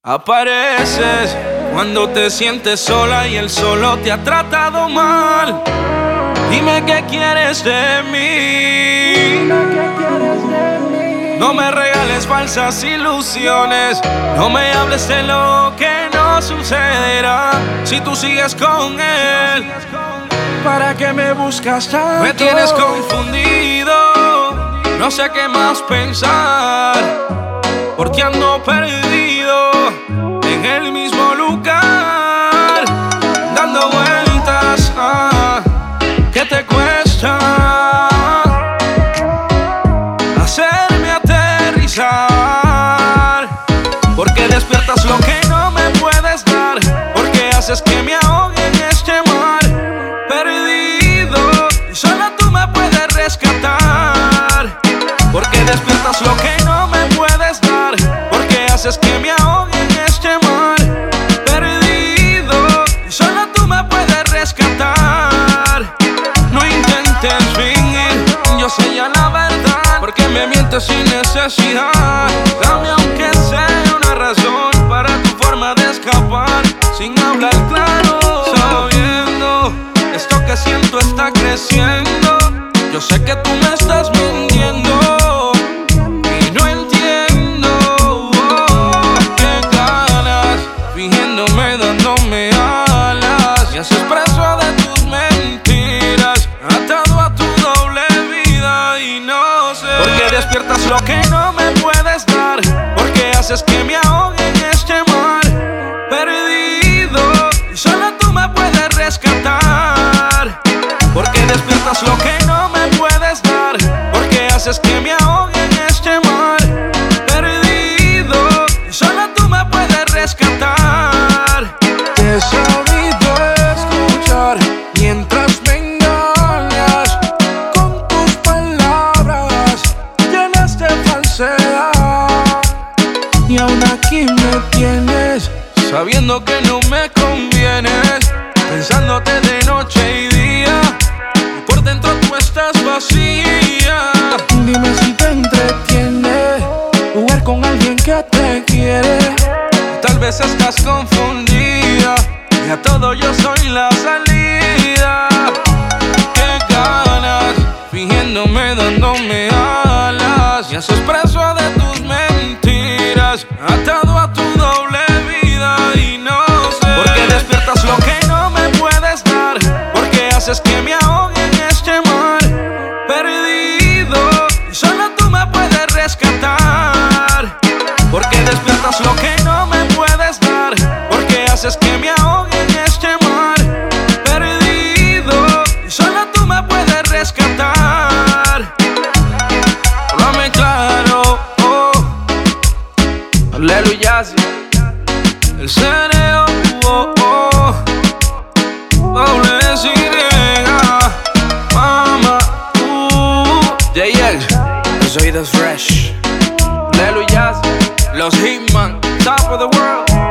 Apareces cuando te sientes sola y él solo te ha tratado mal. Dime qué quieres de mí. No me regales falsas ilusiones. No me hables de lo que no sucederá si tú sigues con él. ¿Para qué me buscas tanto? Me tienes confundido, no sé qué más pensar, porque ando perdido en el mismo lugar, dando vueltas. ¿Qué te cuesta hacerme aterrizar? Porque despiertas lo que no me puedes dar, porque haces que me ahogue en este mar perdido, y solo tú me puedes rescatar. Porque despiertas lo que no me puedes dar, porque haces que me ahogue en este mar perdido, y solo tú me puedes rescatar. No intentes fingir, yo sé ya la verdad, porque me mientes sin necesidad. Dame aunque sea una razón para tu forma de escapar, sin hablar claro, sabiendo esto que siento está creciendo. Yo sé que tú me estás mintiendo y no entiendo. Qué ganas, fingiéndome, dándome alas, y haces preso de tus mentiras, atado a tu doble vida y no sé. Porque despiertas lo que no me puedes dar, porque haces que me ahogue en este mar perdido, y solo tú me puedes rescatar. Porque despiertas lo que no me puedes dar, porque haces que me ahogue en este mar perdido, y solo tú me puedes rescatar. Te he sabido escuchar mientras me engañas con tus palabras llenas de falsedad, y aún aquí me tienes sabiendo que no me convienes, pensándote de noche y día, y por dentro tú estás vacía. Dime si te entretiene jugar con alguien que te quiere. Tal vez estás confundida y a todo yo soy la salida. Qué ganas, fingiéndome, dándome alas, y haces preso de tus mentiras, atado a tu doble vida y no sé. Porque despiertas lo que no me puedes dar, porque haces que me ahogue en este mar perdido, y solo tú me puedes rescatar. Porque despiertas lo que no me puedes dar, porque haces que me ahogue en este mar perdido, y solo tú me puedes rescatar. Háblame claro, Aleluya, el cereo, doble S, mama, JL, los oídos fresh. Aleluya, los Hitman, top of the world.